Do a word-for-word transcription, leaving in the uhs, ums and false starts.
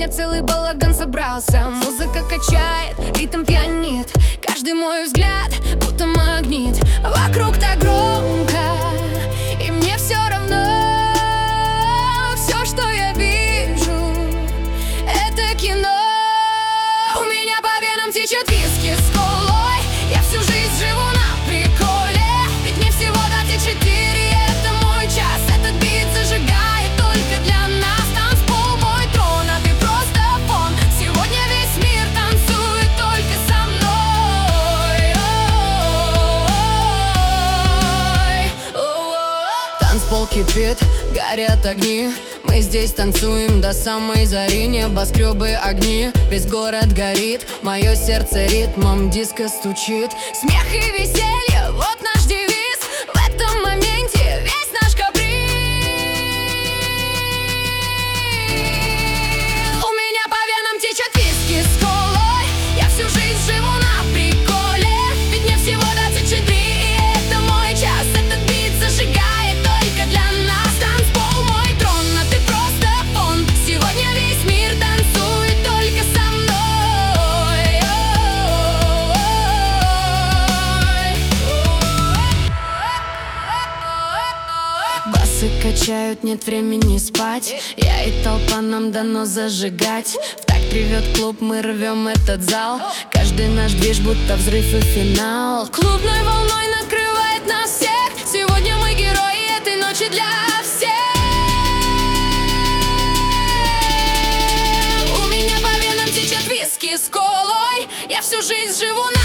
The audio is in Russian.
меня целый балаган собрался. Музыка качает, ритм пьянит, каждый мой взгляд будто магнит. Вокруг так громко, и мне все равно. Все, что я вижу, это кино. У меня по венам течет виски с колой. Я всю жизнь живу на приколе, ведь мне всего двадцать четыре, это мой час. Этот бит зажигает только для нас. Танцпол мой трон, а ты просто фон. Сегодня весь мир танцует только со мной. Ой-ой-ой. Танцпол кипит, горят огни. Мы здесь танцуем до самой зари. Небоскребы, огни, весь город горит. Мое сердце ритмом диско стучит. Смех и веселье, вот наш девиз. В этом моменте весь наш каприз. У меня по венам течет виски с колой. Я всю жизнь живу на приколе, ведь мне всего двадцать четыре, и это мой час. Этот бит зажигает только для нас. Танцпол мой трон, а ты просто фон. Сегодня весь мир танцует только со мной. Басы качают, нет времени спать. Я и толпа, нам дано зажигать. В такт ревет клуб, мы рвем этот зал. Каждый наш движ будто взрыв и финал. Клубной волной накрывает нас всех. Сегодня мы герои этой ночи для всех. У меня по венам течет виски с колой. Я всю жизнь живу на